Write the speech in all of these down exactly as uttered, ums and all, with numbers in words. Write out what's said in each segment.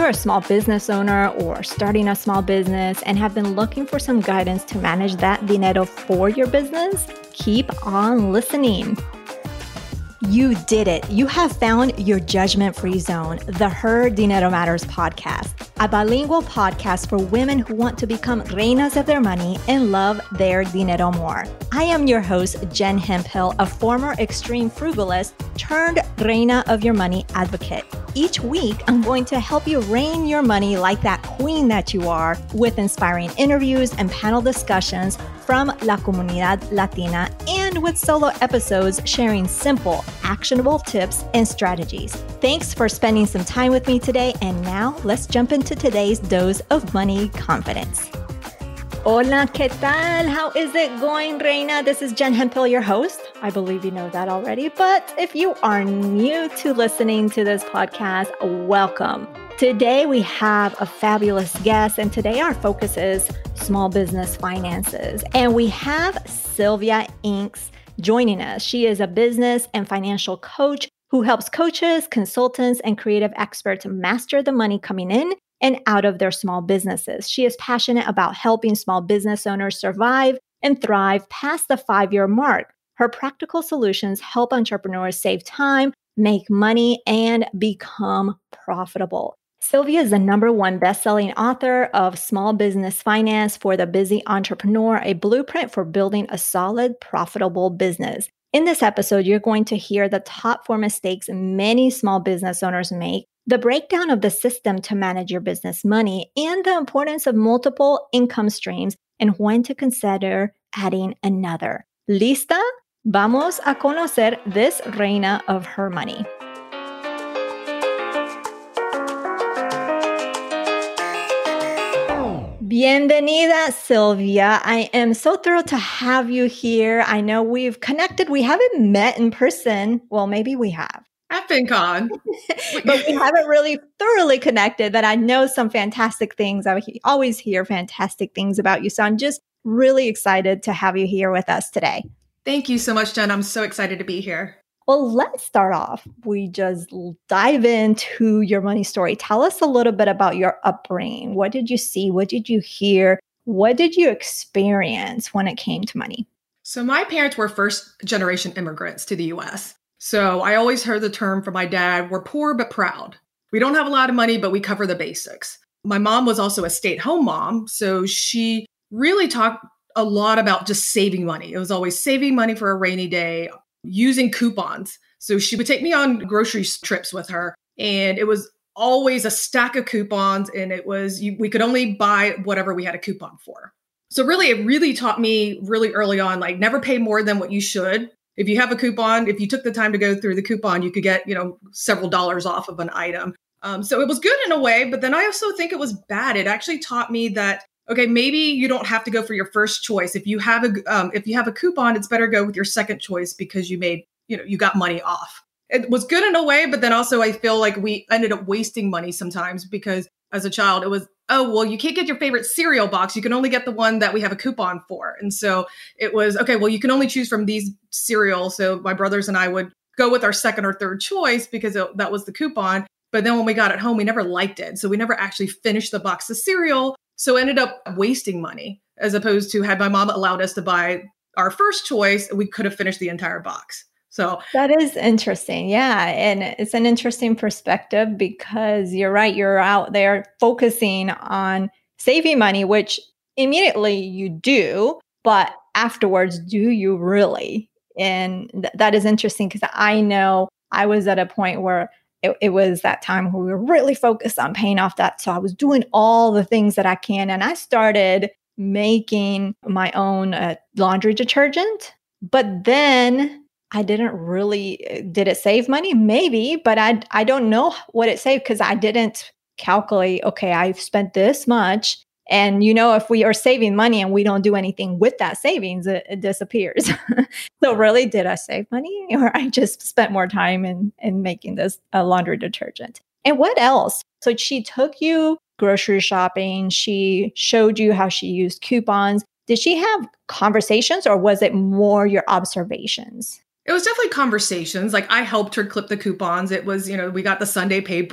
you're a small business owner or starting a small business and have been looking for some guidance to manage that dinero for your business, keep on listening. You did it. You have found your judgment-free zone, the Her Dinero Matters podcast, a bilingual podcast for women who want to become reinas of their money and love their dinero more. I am your host, Jen Hemphill, a former extreme frugalist turned reina of your money advocate. Each week, I'm going to help you reign your money like that queen that you are with inspiring interviews and panel discussions from La Comunidad Latina and with solo episodes sharing simple, actionable tips and strategies. Thanks for spending some time with me today. And now let's jump into today's dose of money confidence. Hola, ¿qué tal? How is it going, Reina? This is Jen Hemphill, your host. I believe you know that already, but if you are new to listening to this podcast, welcome. Today we have a fabulous guest, and today our focus is small business finances. And we have Sylvia Inks joining us. She is a business and financial coach who helps coaches, consultants, and creative experts master the money coming in and out of their small businesses. She is passionate about helping small business owners survive and thrive past the five-year mark. Her practical solutions help entrepreneurs save time, make money, and become profitable. Sylvia is the number one best-selling author of Small Business Finance for the Busy Entrepreneur, a blueprint for building a solid, profitable business. In this episode, you're going to hear the top four mistakes many small business owners make, the breakdown of the system to manage your business money, and the importance of multiple income streams and when to consider adding another. ¿Lista? Vamos a conocer this reina of her money. Bienvenida, Sylvia. I am so thrilled to have you here. I know we've connected. We haven't met in person. Well, maybe we have. At FinCon. But we haven't really thoroughly connected, but I know some fantastic things. I always hear fantastic things about you. So I'm just really excited to have you here with us today. Thank you so much, Jen. I'm so excited to be here. Well, let's start off. We just dive into your money story. Tell us a little bit about your upbringing. What did you see? What did you hear? What did you experience when it came to money? So my parents were first generation immigrants to the U S. So I always heard the term from my dad, we're poor but proud. We don't have a lot of money, but we cover the basics. My mom was also a stay-at-home mom. So she really talked a lot about just saving money. It was always saving money for a rainy day, using coupons. So she would take me on grocery trips with her, and it was always a stack of coupons, and it was, you, we could only buy whatever we had a coupon for. So really, it really taught me really early on, like never pay more than what you should. If you have a coupon, if you took the time to go through the coupon, you could get, you know, several dollars off of an item. Um, so it was good in a way, but then I also think it was bad. It actually taught me that, okay, maybe you don't have to go for your first choice. If you have a um, if you have a coupon, it's better go with your second choice because you made, you know, you got money off. It was good in a way, but then also I feel like we ended up wasting money sometimes because as a child, it was, oh, well, you can't get your favorite cereal box. You can only get the one that we have a coupon for. And so it was, okay, well, you can only choose from these cereals. So my brothers and I would go with our second or third choice because it, that was the coupon. But then when we got it home, we never liked it. So we never actually finished the box of cereal. So ended up wasting money as opposed to had my mom allowed us to buy our first choice, we could have finished the entire box. So that is interesting. Yeah. And it's an interesting perspective because you're right. You're out there focusing on saving money, which immediately you do, but afterwards, do you really? And th- that is interesting because I know I was at a point where It, it was that time where we were really focused on paying off that. So I was doing all the things that I can. And I started making my own uh, laundry detergent. But then I didn't really, did it save money? Maybe, but I, I don't know what it saved because I didn't calculate, okay, I've spent this much. And, you know, if we are saving money and we don't do anything with that savings, it, it disappears. So really, did I save money or I just spent more time in, in making this uh, laundry detergent? And what else? So she took you grocery shopping. She showed you how she used coupons. Did she have conversations or was it more your observations? It was definitely conversations. Like I helped her clip the coupons. It was, you know, we got the Sunday paper.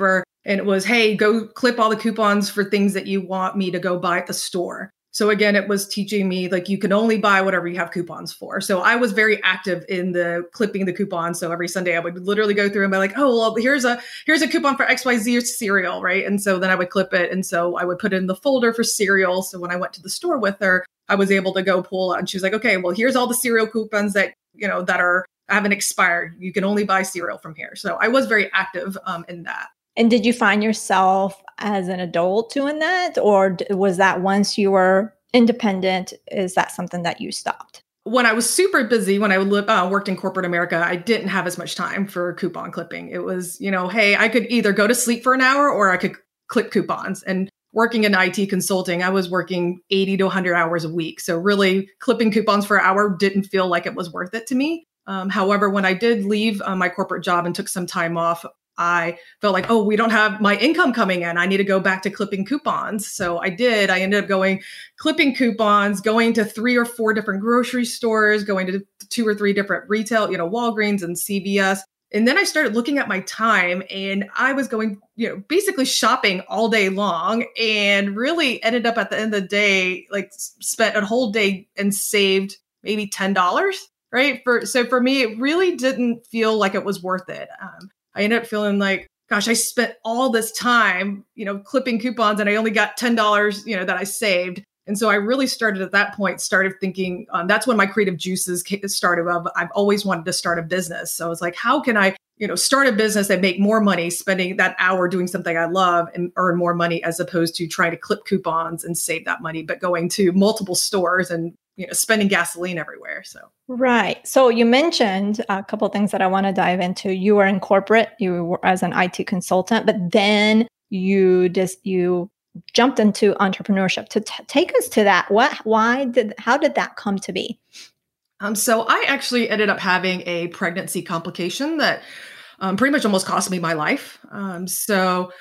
And it was, hey, go clip all the coupons for things that you want me to go buy at the store. So again, it was teaching me like you can only buy whatever you have coupons for. So I was very active in the clipping the coupons. So every Sunday I would literally go through and be like, oh, well, here's a here's a coupon for X Y Z cereal, right? And so then I would clip it. And so I would put it in the folder for cereal. So when I went to the store with her, I was able to go pull out and she was like, okay, well, here's all the cereal coupons that, you know, that are haven't expired. You can only buy cereal from here. So I was very active um, in that. And did you find yourself as an adult doing that? Or was that once you were independent, is that something that you stopped? When I was super busy, when I lived, uh, worked in corporate America, I didn't have as much time for coupon clipping. It was, you know, hey, I could either go to sleep for an hour or I could clip coupons. And working in I T consulting, I was working eighty to one hundred hours a week. So really clipping coupons for an hour didn't feel like it was worth it to me. Um, however, when I did leave uh, my corporate job and took some time off, I felt like, oh, we don't have my income coming in. I need to go back to clipping coupons. So I did. I ended up going clipping coupons, going to three or four different grocery stores, going to two or three different retail, you know, Walgreens and C V S. And then I started looking at my time and I was going, you know, basically shopping all day long and really ended up at the end of the day, like spent a whole day and saved maybe ten dollars, right? For, so for me, it really didn't feel like it was worth it. Um, I ended up feeling like, gosh, I spent all this time, you know, clipping coupons and I only got ten dollars, you know, that I saved. And so I really started at that point, started thinking, um, that's when my creative juices started. Of I've always wanted to start a business. So I was like, how can I, you know, start a business and make more money spending that hour doing something I love and earn more money as opposed to trying to clip coupons and save that money, but going to multiple stores and, you know, spending gasoline everywhere. So. Right. So you mentioned a couple of things that I want to dive into. You were in corporate, you were as an I T consultant, but then you just, you jumped into entrepreneurship. To t- take us to that, what, why did, how did that come to be? Um, so I actually ended up having a pregnancy complication that um, pretty much almost cost me my life. Um, so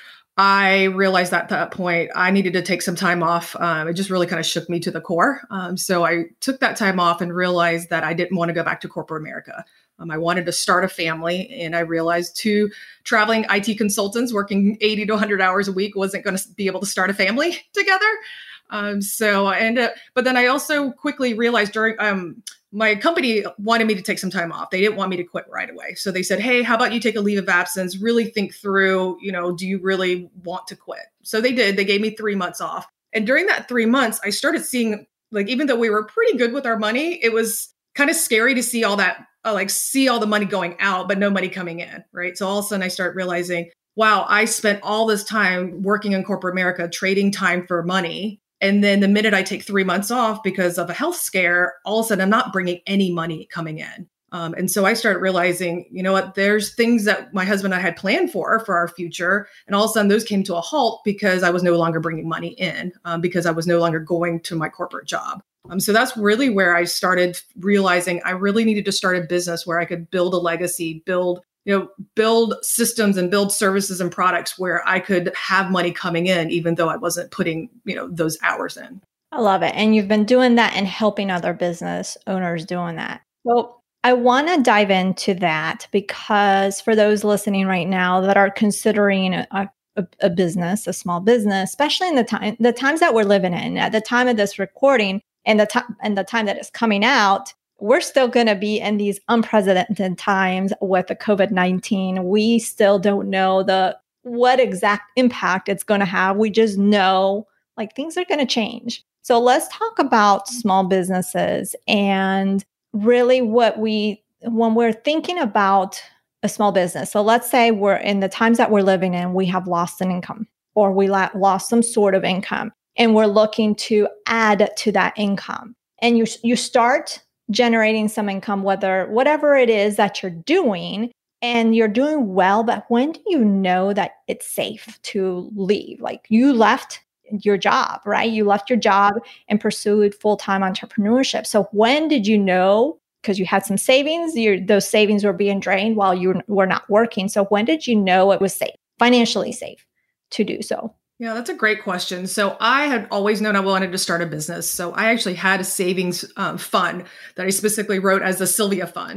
I realized that at that point I needed to take some time off. Um, it just really kind of shook me to the core. Um, so I took that time off and realized that I didn't want to go back to corporate America. Um, I wanted to start a family, and I realized two traveling I T consultants working eighty to one hundred hours a week wasn't going to be able to start a family together. Um, so I ended up, but then I also quickly realized during, um, my company wanted me to take some time off. They didn't want me to quit right away. So they said, hey, how about you take a leave of absence, really think through, you know, do you really want to quit? So they did. They gave me three months off. And during that three months, I started seeing, like, even though we were pretty good with our money, it was kind of scary to see all that, uh, like see all the money going out, but no money coming in, right? So all of a sudden I started realizing, wow, I spent all this time working in corporate America, trading time for money. And then the minute I take three months off because of a health scare, all of a sudden I'm not bringing any money coming in. Um, and so I started realizing, you know what, there's things that my husband and I had planned for, for our future. And all of a sudden those came to a halt because I was no longer bringing money in, um, because I was no longer going to my corporate job. Um, so that's really where I started realizing I really needed to start a business where I could build a legacy, build you know, build systems and build services and products where I could have money coming in, even though I wasn't putting, you know, those hours in. I love it. And you've been doing that and helping other business owners doing that. So I want to dive into that because for those listening right now that are considering a, a, a business, a small business, especially in the time, the times that we're living in, at the time of this recording and the time and the time that it's coming out, we're still going to be in these unprecedented times with the COVID nineteen. We still don't know the what exact impact it's going to have. We just know like things are going to change. So let's talk about small businesses and really what we, when we're thinking about a small business. So let's say we're in the times that we're living in, we have lost an income or we la- lost some sort of income and we're looking to add to that income. And you you start generating some income, whether whatever it is that you're doing, and you're doing well, but when do you know that it's safe to leave? Like you left your job, right? You left your job and pursued full-time entrepreneurship. So when did you know, because you had some savings, your, those savings were being drained while you were not working. So when did you know it was safe, financially safe to do so? Yeah, that's a great question. So I had always known I wanted to start a business. So I actually had a savings um, fund that I specifically wrote as the Sylvia Fund.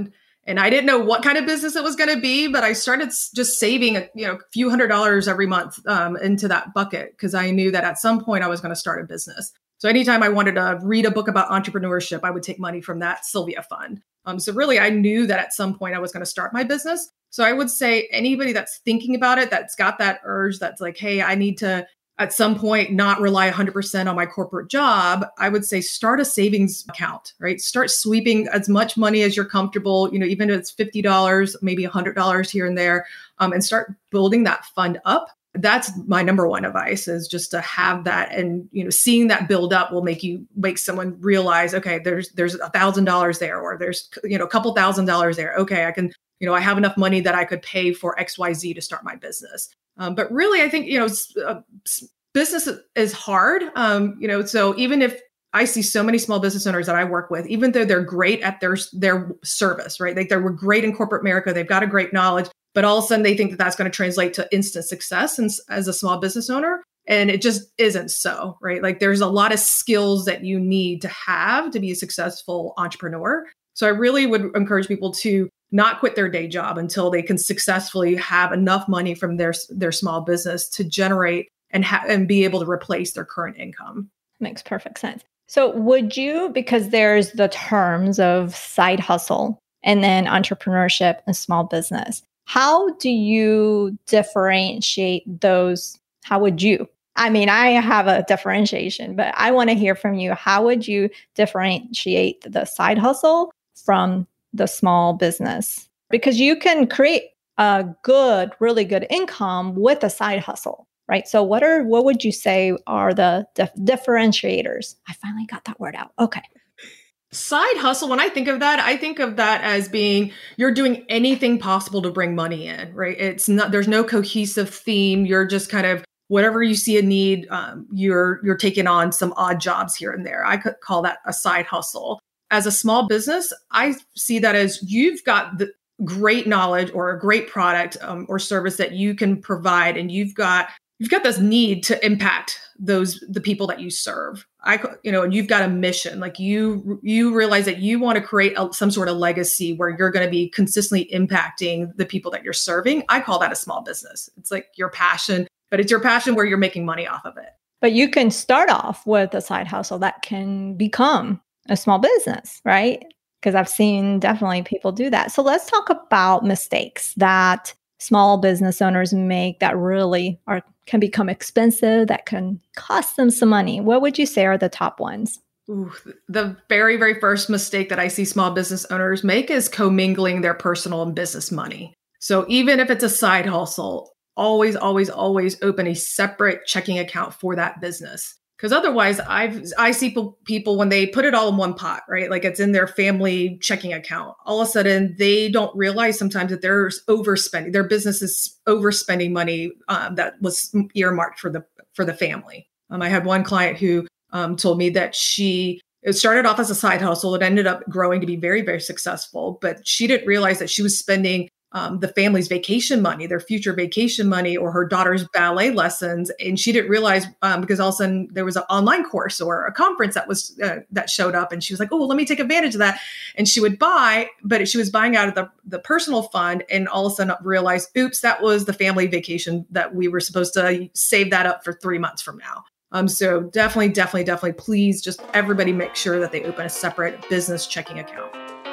And I didn't know what kind of business it was going to be, but I started just saving a you know, a few hundred dollars every month um, into that bucket because I knew that at some point I was going to start a business. So anytime I wanted to read a book about entrepreneurship, I would take money from that Sylvia fund. Um, so really, I knew that at some point I was going to start my business. So I would say anybody that's thinking about it, that's got that urge, that's like, hey, I need to at some point not rely one hundred percent on my corporate job, I would say start a savings account, right? Start sweeping as much money as you're comfortable, you know, even if it's fifty dollars, maybe one hundred dollars here and there, um, and start building that fund up. That's my number one advice, is just to have that, and you know, seeing that build up will make you make someone realize, okay, there's there's a thousand dollars there, or there's you know a couple thousand dollars there. Okay, I can you know I have enough money that I could pay for X Y Z to start my business. Um, but really, I think you know uh, business is hard. Um, you know, so even if I see so many small business owners that I work with, even though they're great at their their service, right? Like they were great in corporate America, they've got a great knowledge. But all of a sudden they think that that's going to translate to instant success and, as a small business owner. And it just isn't so, right? Like there's a lot of skills that you need to have to be a successful entrepreneur. So I really would encourage people to not quit their day job until they can successfully have enough money from their, their small business to generate and, ha- and be able to replace their current income. Makes perfect sense. So would you, because there's the terms of side hustle and then entrepreneurship and small business, how do you differentiate those? How would you? I mean, I have a differentiation, but I want to hear from you. How would you differentiate the side hustle from the small business? Because you can create a good, really good income with a side hustle, right? So what are what would you say are the dif- differentiators? I finally got that word out. Okay. Side hustle, when I think of that, I think of that as being you're doing anything possible to bring money in, right? It's not, there's no cohesive theme. You're just kind of whatever you see a need, um, you're you're taking on some odd jobs here and there. I could call that a side hustle. As a small business, I see that as you've got the great knowledge or a great product um, or service that you can provide, and you've got you've got this need to impact those the people that you serve. I, you know, and you've got a mission, like you, you realize that you want to create a, some sort of legacy where you're going to be consistently impacting the people that you're serving. I call that a small business. It's like your passion, but it's your passion where you're making money off of it. But you can start off with a side hustle that can become a small business, right? Because I've seen definitely people do that. So let's talk about mistakes that small business owners make that really are can become expensive, that can cost them some money. What would you say are the top ones? Ooh, the very, very first mistake that I see small business owners make is commingling their personal and business money. So even if it's a side hustle, always, always, always open a separate checking account for that business. Because otherwise, I've I see people, people when they put it all in one pot, right? Like it's in their family checking account. All of a sudden, they don't realize sometimes that they're overspending. Their business is overspending money um, that was earmarked for the for the family. Um, I had one client who um, told me that she it started off as a side hustle. It ended up growing to be very, very successful, but she didn't realize that she was spending Um, the family's vacation money, their future vacation money, or her daughter's ballet lessons. And she didn't realize um, because all of a sudden there was an online course or a conference that was uh, that showed up. And she was like, oh, well, let me take advantage of that. And she would buy, but she was buying out of the, the personal fund, and all of a sudden realized, oops, that was the family vacation that we were supposed to save that up for three months from now. Um, so definitely, definitely, definitely, please just everybody make sure that they open a separate business checking account.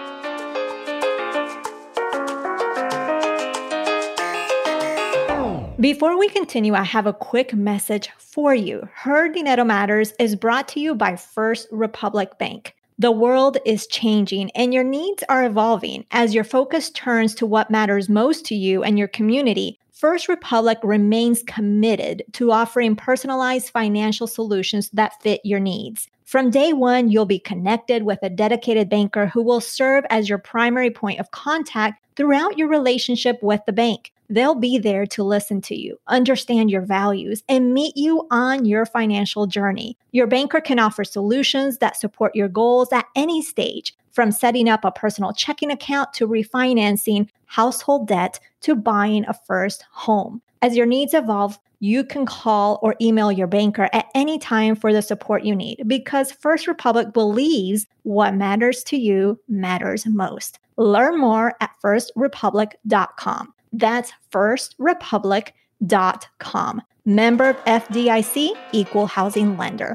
Before we continue, I have a quick message for you. Her Dinero Matters is brought to you by First Republic Bank. The world is changing and your needs are evolving. As your focus turns to what matters most to you and your community, First Republic remains committed to offering personalized financial solutions that fit your needs. From day one, you'll be connected with a dedicated banker who will serve as your primary point of contact throughout your relationship with the bank. They'll be there to listen to you, understand your values, and meet you on your financial journey. Your banker can offer solutions that support your goals at any stage, from setting up a personal checking account to refinancing household debt to buying a first home. As your needs evolve, you can call or email your banker at any time for the support you need, because First Republic believes what matters to you matters most. Learn more at first republic dot com. That's first republic dot com. Member F D I C, equal housing lender.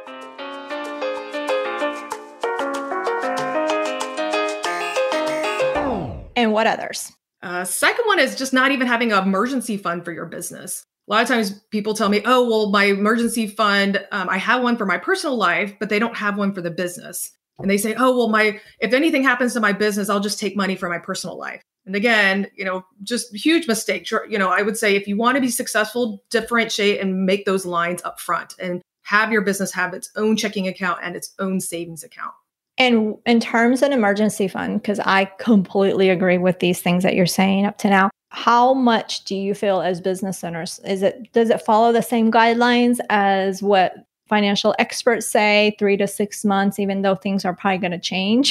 And what others? Uh, second one is just not even having an emergency fund for your business. A lot of times people tell me, oh, well, my emergency fund, um, I have one for my personal life, but they don't have one for the business. And they say, oh, well, my if anything happens to my business, I'll just take money from my personal life. And again, you know, just huge mistake. You know, I would say if you want to be successful, differentiate and make those lines up front and have your business have its own checking account and its own savings account. And in terms of an emergency fund, because I completely agree with these things that you're saying up to now, how much do you feel as business owners? Is it does it follow the same guidelines as what financial experts say, three to six months, even though things are probably going to change?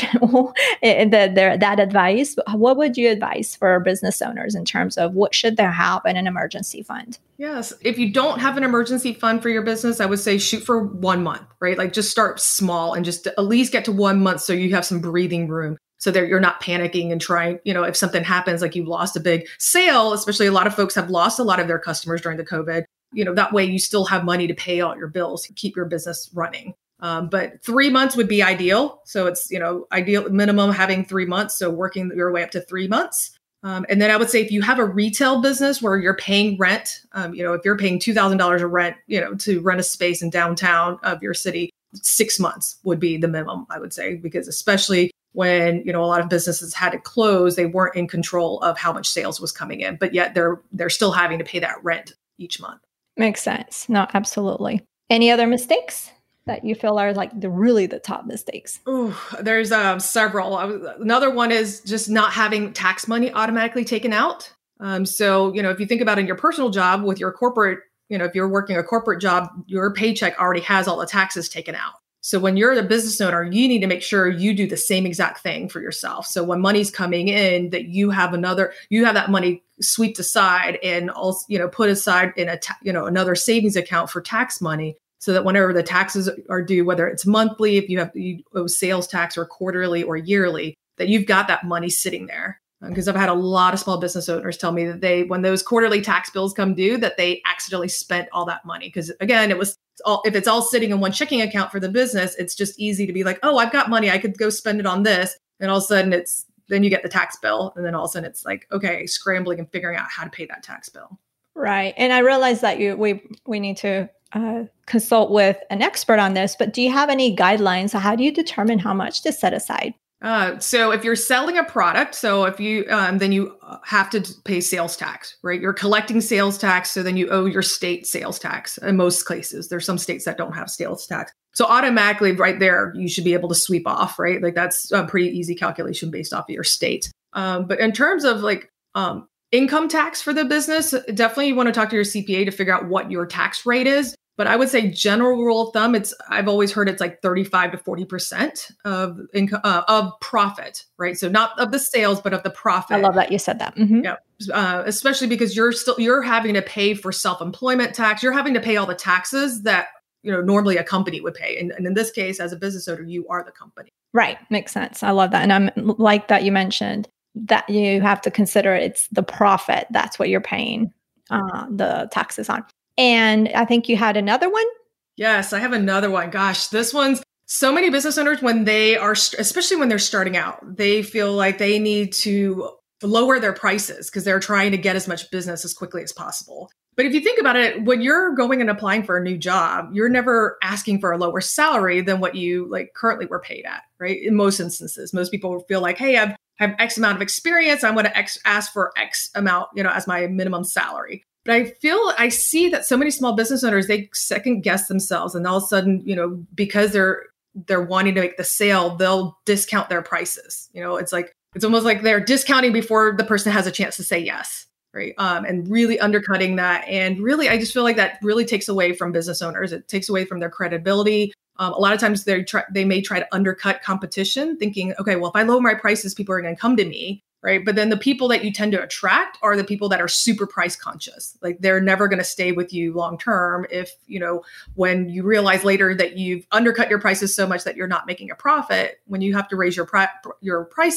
that, that advice, what would you advise for business owners in terms of what should they have in an emergency fund? Yes. If you don't have an emergency fund for your business, I would say shoot for one month, right? Like just start small and just at least get to one month so you have some breathing room. So that you're not panicking and trying, you know, if something happens, like you lost a big sale, especially a lot of folks have lost a lot of their customers during the COVID, you know, that way you still have money to pay all your bills, keep your business running. Um, but three months would be ideal. So it's, you know, ideal minimum having three months. So working your way up to three months. Um, and then I would say if you have a retail business where you're paying rent, um, you know, if you're paying two thousand dollars a rent, you know, to rent a space in downtown of your city, six months would be the minimum, I would say, because especially when, you know, a lot of businesses had to close, they weren't in control of how much sales was coming in, but yet they're they're still having to pay that rent each month. Makes sense. No, absolutely. Any other mistakes that you feel are like the really the top mistakes? Ooh, there's um, several. I was, another one is just not having tax money automatically taken out. Um, so, you know, if you think about in your personal job with your corporate, you know, if you're working a corporate job, your paycheck already has all the taxes taken out. So when you're the business owner, you need to make sure you do the same exact thing for yourself. So when money's coming in, that you have another, you have that money swept aside and also, you know, put aside in a, ta- you know, another savings account for tax money, so that whenever the taxes are due, whether it's monthly, if you have you owe sales tax or quarterly or yearly, that you've got that money sitting there. Because I've had a lot of small business owners tell me that they, when those quarterly tax bills come due, that they accidentally spent all that money. Because again, it was all, if it's all sitting in one checking account for the business, it's just easy to be like, oh, I've got money, I could go spend it on this. And all of a sudden it's, then you get the tax bill. And then all of a sudden it's like, okay, scrambling and figuring out how to pay that tax bill. Right. And I realize that you, we, we need to uh, consult with an expert on this, but do you have any guidelines? How do you determine how much to set aside? Uh, so if you're selling a product, so if you, um, then you have to pay sales tax, right? You're collecting sales tax. So then you owe your state sales tax in most cases. There's some states that don't have sales tax. So automatically right there, you should be able to sweep off, right? Like that's a pretty easy calculation based off of your state. Um, but in terms of like, um, income tax for the business, definitely you want to talk to your C P A to figure out what your tax rate is. But I would say general rule of thumb, it's I've always heard it's like thirty-five to forty percent of income uh, of profit, right? So not of the sales, but of the profit. I love that you said that. Mm-hmm. Yeah, uh, especially because you're still you're having to pay for self-employment tax. You're having to pay all the taxes that you know normally a company would pay, and, and in this case, as a business owner, you are the company. Right, makes sense. I love that, and I'm like that you mentioned that you have to consider it's the profit. That's what you're paying uh, the taxes on. And I think you had another one. Yes, I have another one. Gosh, this one's so many business owners when they are, especially when they're starting out, they feel like they need to lower their prices because they're trying to get as much business as quickly as possible. But if you think about it, when you're going and applying for a new job, you're never asking for a lower salary than what you like currently were paid at, right? In most instances, most people feel like, hey, I've I have X amount of experience. I'm going to X, ask for X amount, you know, as my minimum salary. But I feel, I see that so many small business owners, they second guess themselves. And all of a sudden, you know, because they're, they're wanting to make the sale, they'll discount their prices. You know, it's like, it's almost like they're discounting before the person has a chance to say yes. Right. Um, and really undercutting that. And really, I just feel like that really takes away from business owners. It takes away from their credibility. Um, a lot of times they try, they may try to undercut competition thinking, okay, well, if I lower my prices, people are going to come to me. Right. But then the people that you tend to attract are the people that are super price conscious. Like they're never going to stay with you long term. If, you know, when you realize later that you've undercut your prices so much that you're not making a profit, when you have to raise your pri- your prices,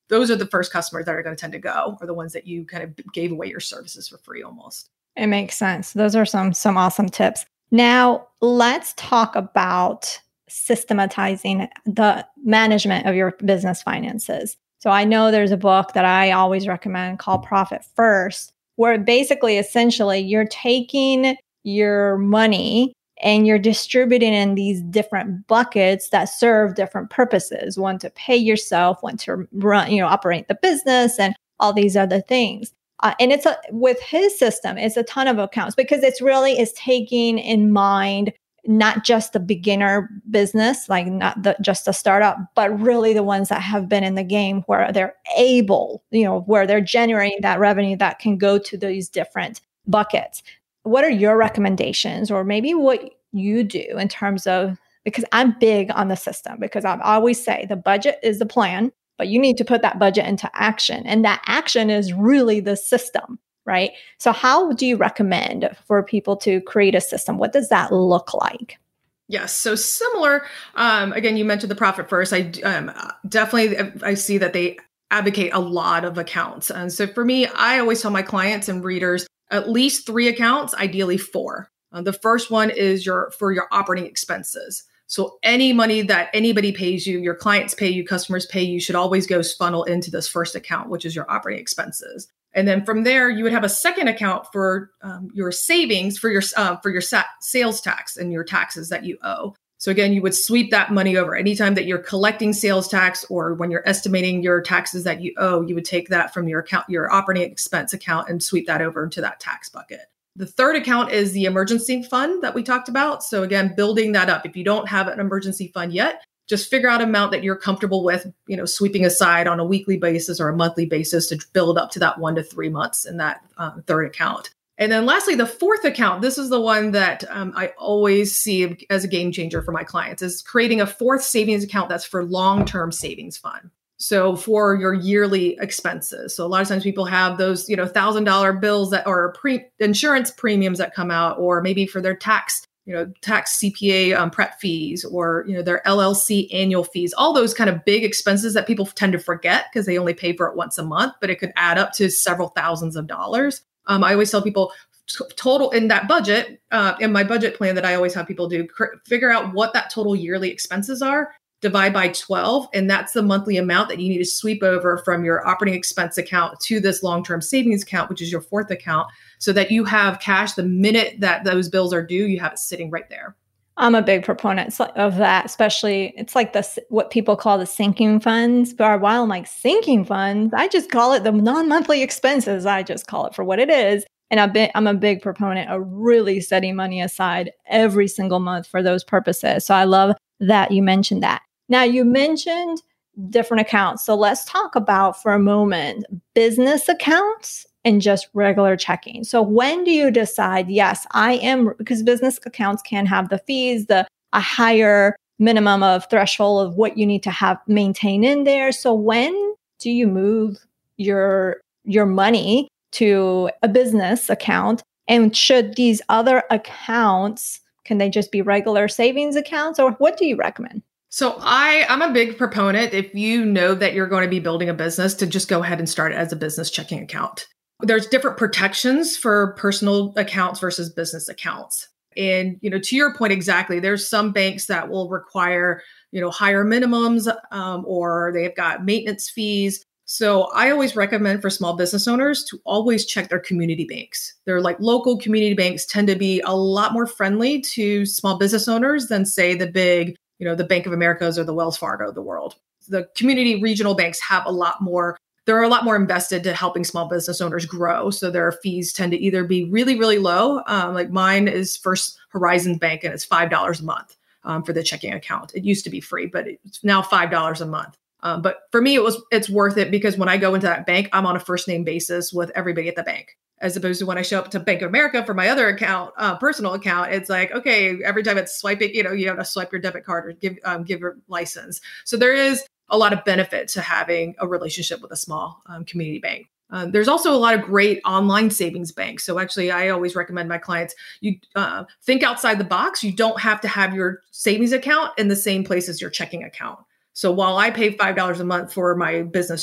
those are the first customers that are going to tend to go, or the ones that you kind of gave away your services for free almost. It makes sense. Those are some some awesome tips. Now, let's talk about systematizing the management of your business finances. So I know there's a book that I always recommend called Profit First, where basically, essentially, you're taking your money and you're distributing in these different buckets that serve different purposes. One to pay yourself, one to run, you know, operate the business, and all these other things. Uh, and it's a, with his system, it's a ton of accounts because it's really is taking in mind not just the beginner business, like not the, just a startup, but really the ones that have been in the game where they're able, you know, where they're generating that revenue that can go to these different buckets. What are your recommendations, or maybe what you do in terms of, because I'm big on the system, because I always say the budget is the plan, but you need to put that budget into action. And that action is really the system, right? So how do you recommend for people to create a system? What does that look like? Yes. So similar, um, again, you mentioned the Profit First. I um, definitely, I see that they advocate a lot of accounts. And so for me, I always tell my clients and readers, at least three accounts, ideally four. Uh, the first one is your for your operating expenses. So any money that anybody pays you, your clients pay you, customers pay you, should always go funnel into this first account, which is your operating expenses. And then from there, you would have a second account for um, your savings, for your uh, for your sa- sales tax and your taxes that you owe. So again, you would sweep that money over. Anytime that you're collecting sales tax, or when you're estimating your taxes that you owe, you would take that from your account, your operating expense account, and sweep that over into that tax bucket. The third account is the emergency fund that we talked about. So again, building that up. If you don't have an emergency fund yet, just figure out an amount that you're comfortable with, you know, sweeping aside on a weekly basis or a monthly basis to build up to that one to three months in that um, third account. And then lastly, the fourth account, this is the one that um, I always see as a game changer for my clients, is creating a fourth savings account that's for long-term savings fund. So for your yearly expenses. So a lot of times people have those, you know, one thousand dollars bills that are pre insurance premiums that come out, or maybe for their tax, you know, tax C P A um, prep fees, or, you know, their L L C annual fees, all those kind of big expenses that people tend to forget because they only pay for it once a month, but it could add up to several thousands of dollars. Um, I always tell people t- total in that budget, uh, in my budget plan that I always have people do, cr- figure out what that total yearly expenses are, divide by twelve. And that's the monthly amount that you need to sweep over from your operating expense account to this long-term savings account, which is your fourth account, so that you have cash the minute that those bills are due, you have it sitting right there. I'm a big proponent of that, especially it's like the what people call the sinking funds. But while I'm like sinking funds, I just call it the non-monthly expenses. I just call it for what it is. And I've been, I'm a big proponent of really setting money aside every single month for those purposes. So I love that you mentioned that. Now, you mentioned different accounts. So let's talk about for a moment business accounts and just regular checking. So when do you decide, yes, I am, because business accounts can have the fees, the a higher minimum of threshold of what you need to have maintain in there. So when do you move your your money to a business account? And should these other accounts, can they just be regular savings accounts, or what do you recommend? So I, I'm a big proponent, if you know that you're going to be building a business, to just go ahead and start it as a business checking account. There's different protections for personal accounts versus business accounts. And, you know, to your point exactly, there's some banks that will require, you know, higher minimums, um, or they've got maintenance fees. So I always recommend for small business owners to always check their community banks. They're like local community banks tend to be a lot more friendly to small business owners than, say, the big, you know, the Bank of Americas or the Wells Fargo of the world. The community regional banks have a lot more, they're a lot more invested to helping small business owners grow. So their fees tend to either be really, really low. Um, like mine is First Horizon Bank, and it's five dollars a month um, for the checking account. It used to be free, but it's now five dollars a month. Um, but for me, it was it's worth it because when I go into that bank, I'm on a first name basis with everybody at the bank. As opposed to when I show up to Bank of America for my other account, uh, personal account, it's like, okay, every time it's swiping, you know, you have to swipe your debit card or give um, give your license. So there is a lot of benefit to having a relationship with a small um, community bank. Um, there's also a lot of great online savings banks. So actually, I always recommend my clients, you uh, think outside the box. You don't have to have your savings account in the same place as your checking account. So while I pay five dollars a month for my business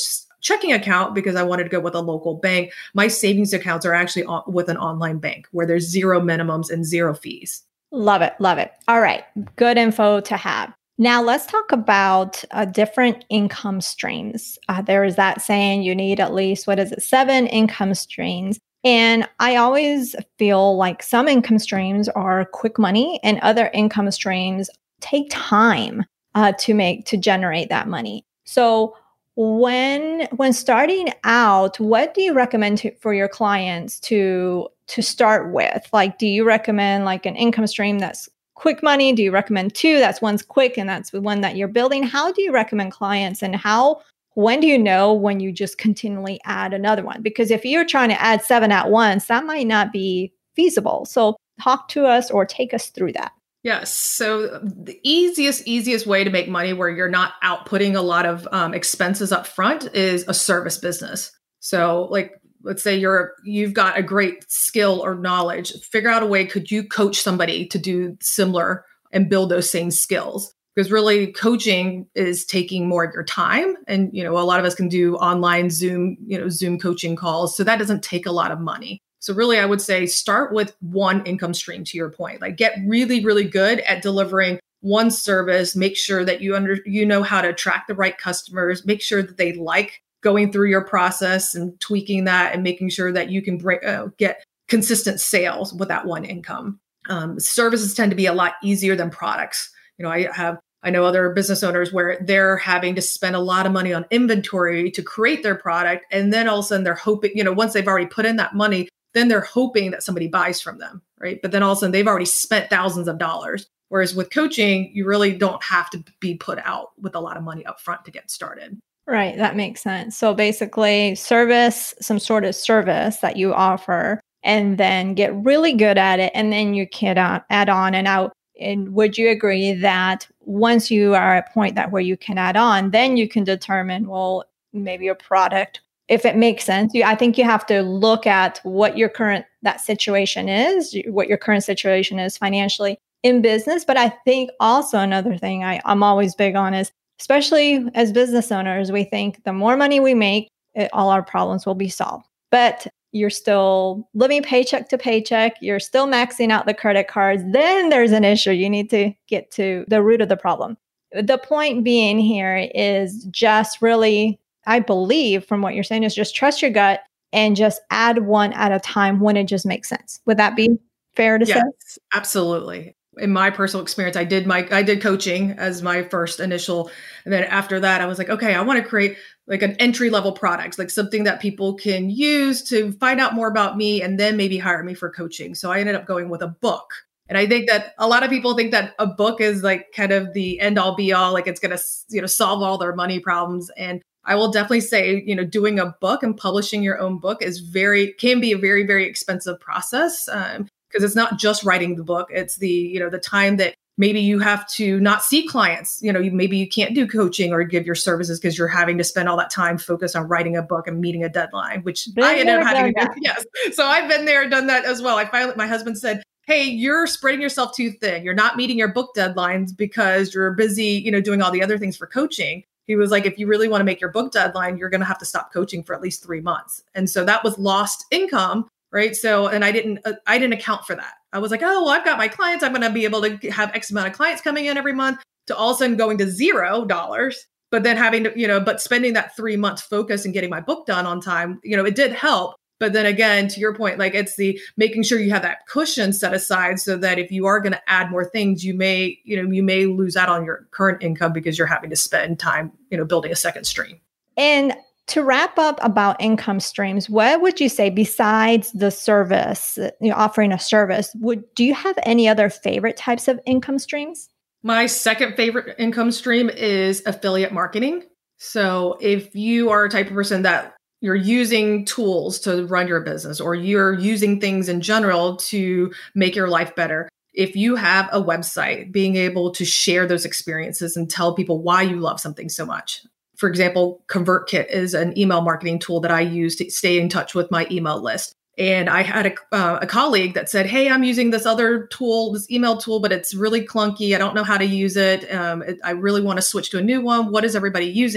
checking account because I wanted to go with a local bank. My savings accounts are actually on, with an online bank where there's zero minimums and zero fees. Love it. Love it. All right. Good info to have. Now let's talk about uh, different income streams. Uh, there is that saying you need at least, what is it, seven income streams. And I always feel like some income streams are quick money and other income streams take time uh, to make, to generate that money. So when, when starting out, what do you recommend to, for your clients to, to start with? Like, do you recommend like an income stream that's quick money? Do you recommend two? That's one's quick and that's the one that you're building. How do you recommend clients and how, when do you know when you just continually add another one? Because if you're trying to add seven at once, that might not be feasible. So talk to us or take us through that. Yes. So the easiest, easiest way to make money where you're not outputting a lot of um, expenses up front is a service business. So like, let's say you're, you've got a great skill or knowledge, figure out a way, could you coach somebody to do similar and build those same skills? Because really coaching is taking more of your time. And, you know, a lot of us can do online Zoom, you know, Zoom coaching calls. So that doesn't take a lot of money. So really, I would say start with one income stream to your point, like get really, really good at delivering one service, make sure that you under, you know how to attract the right customers, make sure that they like going through your process and tweaking that and making sure that you can break, uh, get consistent sales with that one income. Um, services tend to be a lot easier than products. You know, I have, I know other business owners where they're having to spend a lot of money on inventory to create their product. And then all of a sudden they're hoping, you know, once they've already put in that money, then they're hoping that somebody buys from them, right? But then all of a sudden they've already spent thousands of dollars. Whereas with coaching, you really don't have to be put out with a lot of money up front to get started. Right. That makes sense. So basically service, some sort of service that you offer, and then get really good at it. And then you can uh, add on and out. And would you agree that once you are at a point that where you can add on, then you can determine, well, maybe your product, if it makes sense. You, I think you have to look at what your current, that situation is, what your current situation is financially in business. But I think also another thing I, I'm always big on is, especially as business owners, we think the more money we make, it, all our problems will be solved. But you're still living paycheck to paycheck. You're still maxing out the credit cards. Then there's an issue. You need to get to the root of the problem. The point being here is just really, I believe from what you're saying, is just trust your gut and just add one at a time when it just makes sense. Would that be fair to yes, say? Yes, absolutely. In my personal experience, I did my, I did coaching as my first initial. And then after that, I was like, okay, I want to create like an entry level product, like something that people can use to find out more about me and then maybe hire me for coaching. So I ended up going with a book. And I think that a lot of people think that a book is like kind of the end all be all, like it's going to, you know, solve all their money problems. And I will definitely say, you know, doing a book and publishing your own book is very, can be a very, very expensive process. Um, because it's not just writing the book. It's the, you know, the time that maybe you have to not see clients, you know, you, maybe you can't do coaching or give your services because you're having to spend all that time focused on writing a book and meeting a deadline, which been I ended up having to do. Yes. So I've been there, done that as well. I finally, my husband said, hey, you're spreading yourself too thin. You're not meeting your book deadlines because you're busy, you know, doing all the other things for coaching. He was like, if you really want to make your book deadline, you're going to have to stop coaching for at least three months. And so that was lost income. Right. So, and I didn't, uh, I didn't account for that. I was like, oh, well, I've got my clients. I'm going to be able to have X amount of clients coming in every month, to all of a sudden going to zero dollars, but then having to, you know, but spending that three months focus and getting my book done on time, you know, it did help. But then again, to your point, like it's the making sure you have that cushion set aside so that if you are going to add more things, you may, you know, you may lose out on your current income because you're having to spend time, you know, building a second stream. And to wrap up about income streams, what would you say besides the service, you know, offering a service, would do you have any other favorite types of income streams? My second favorite income stream is affiliate marketing. So if you are a type of person that you're using tools to run your business or you're using things in general to make your life better, if you have a website, being able to share those experiences and tell people why you love something so much. For example, ConvertKit is an email marketing tool that I use to stay in touch with my email list. And I had a, uh, a colleague that said, hey, I'm using this other tool, this email tool, but it's really clunky. I don't know how to use it. Um, it I really want to switch to a new one. What is everybody using?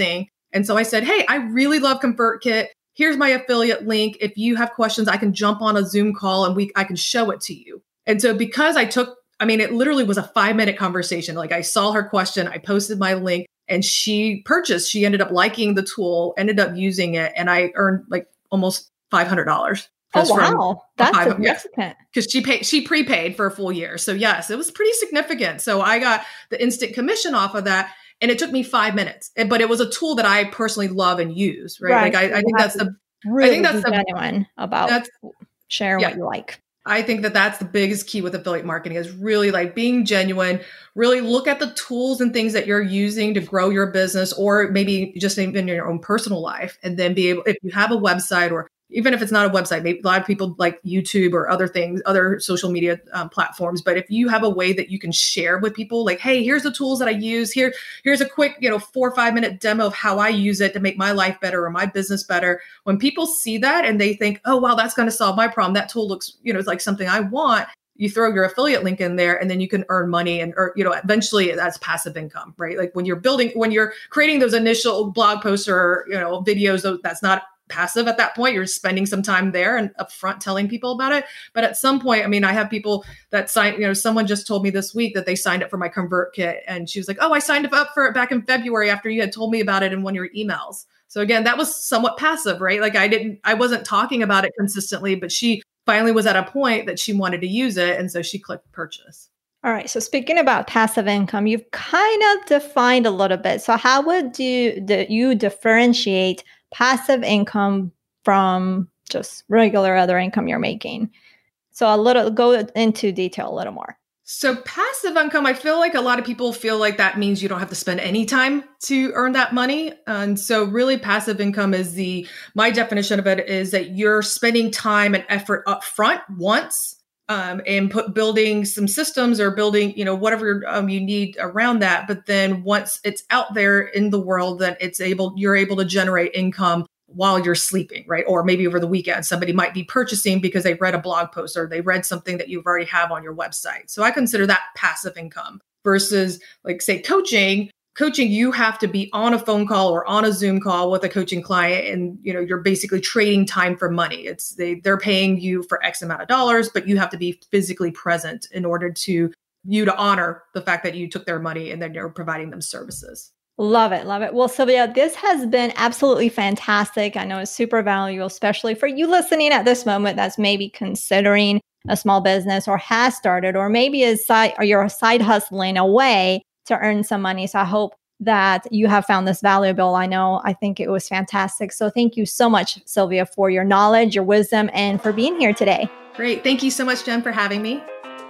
And so I said, hey, I really love ConvertKit. Here's my affiliate link. If you have questions, I can jump on a Zoom call and we I can show it to you. And so because I took, I mean, it literally was a five minute conversation. Like I saw her question, I posted my link and she purchased. She ended up liking the tool, ended up using it. And I earned like almost five hundred dollars. Oh, wow. That's five, significant. Because yeah, she paid, she prepaid for a full year. So yes, it was pretty significant. So I got the instant commission off of that. And it took me five minutes, but it was a tool that I personally love and use, right? right. Like I, I think that's the, really I think that's the genuine about sharing yeah. what you like. I think that that's the biggest key with affiliate marketing is really like being genuine, really look at the tools and things that you're using to grow your business or maybe just even in your own personal life. And then be able, if you have a website or even if it's not a website, maybe a lot of people like YouTube or other things, other social media um, platforms. But if you have a way that you can share with people, like, hey, here's the tools that I use. Here, here's a quick, you know, four or five minute demo of how I use it to make my life better or my business better. When people see that and they think, oh, wow, that's going to solve my problem. That tool looks, you know, it's like something I want. You throw your affiliate link in there and then you can earn money and, or, you know, eventually that's passive income, right? Like when you're building, when you're creating those initial blog posts or, you know, videos, that's not passive at that point. You're spending some time there and upfront telling people about it. But at some point, I mean, I have people that sign, you know, someone just told me this week that they signed up for my ConvertKit and she was like, oh, I signed up for it back in February after you had told me about it in one of your emails. So again, that was somewhat passive, right? Like I didn't, I wasn't talking about it consistently, but she finally was at a point that she wanted to use it. And so she clicked purchase. All right. So speaking about passive income, you've kind of defined a little bit. So how would you, do you differentiate passive income from just regular other income you're making? So a little, go into detail a little more. So passive income, I feel like a lot of people feel like that means you don't have to spend any time to earn that money. And so really passive income is the, my definition of it is that you're spending time and effort up front once um, and put building some systems or building, you know, whatever um, you need around that. But then once it's out there in the world, then it's able, you're able to generate income while you're sleeping, right? Or maybe over the weekend, somebody might be purchasing because they read a blog post or they read something that you already have on your website. So I consider that passive income versus like say coaching. Coaching, you have to be on a phone call or on a Zoom call with a coaching client and, you know, you're basically trading time for money. It's they, they're paying you for X amount of dollars, but you have to be physically present in order to you to honor the fact that you took their money and then you're providing them services. Love it. Love it. Well, Sylvia, this has been absolutely fantastic. I know it's super valuable, especially for you listening at this moment that's maybe considering a small business or has started, or maybe is side, or you're side hustling away to earn some money. So I hope that you have found this valuable. I know, I think it was fantastic. So thank you so much, Sylvia, for your knowledge, your wisdom, and for being here today. Great. Thank you so much, Jen, for having me.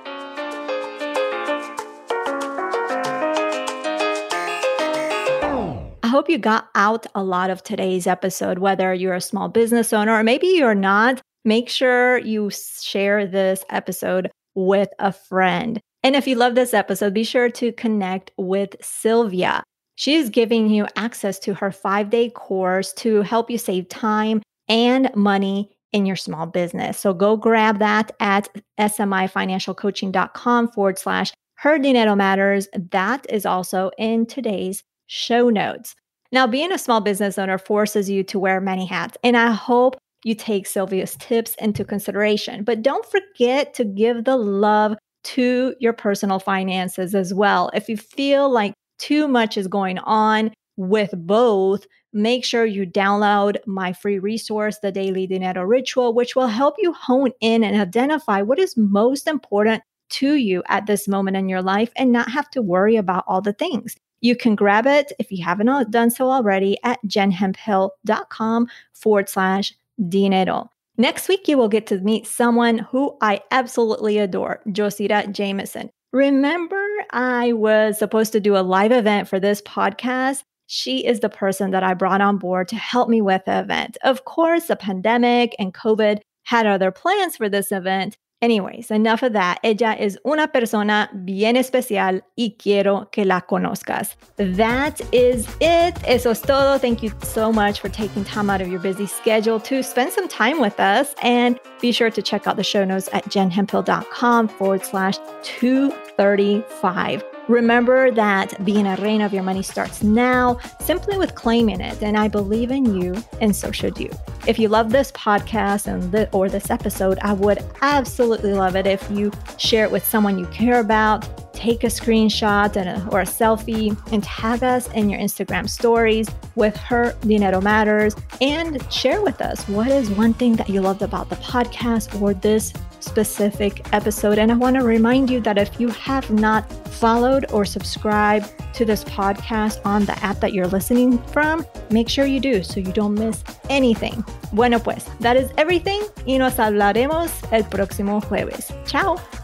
I hope you got out a lot of today's episode, whether you're a small business owner or maybe you're not. Make sure you share this episode with a friend. And if you love this episode, be sure to connect with Sylvia. She is giving you access to her five-day course to help you save time and money in your small business. So go grab that at smifinancialcoaching.com forward slash her dinero matters. That is also in today's show notes. Now, being a small business owner forces you to wear many hats, and I hope you take Sylvia's tips into consideration. But don't forget to give the love to your personal finances as well. If you feel like too much is going on with both, make sure you download my free resource, The Daily Dinero Ritual, which will help you hone in and identify what is most important to you at this moment in your life and not have to worry about all the things. You can grab it if you haven't done so already at jenhemphill.com forward slash dinero. Next week, you will get to meet someone who I absolutely adore, Josita Jameson. Remember, I was supposed to do a live event for this podcast. She is the person that I brought on board to help me with the event. Of course, the pandemic and COVID had other plans for this event. Anyways, enough of that. Ella es una persona bien especial y quiero que la conozcas. That is it. Eso es todo. Thank you so much for taking time out of your busy schedule to spend some time with us. And be sure to check out the show notes at jenhemphill.com forward slash 235. Remember that being a reina of your money starts now, simply with claiming it. And I believe in you, and so should you. If you love this podcast and the, or this episode, I would absolutely love it if you share it with someone you care about. Take a screenshot and a, or a selfie and tag us in your Instagram stories with Her Dinero Matters, and share with us what is one thing that you loved about the podcast or this specific episode. And I want to remind you that if you have not followed or subscribed to this podcast on the app that you're listening from, make sure you do so you don't miss anything. Bueno, pues, that is everything y nos hablaremos el próximo jueves. Ciao.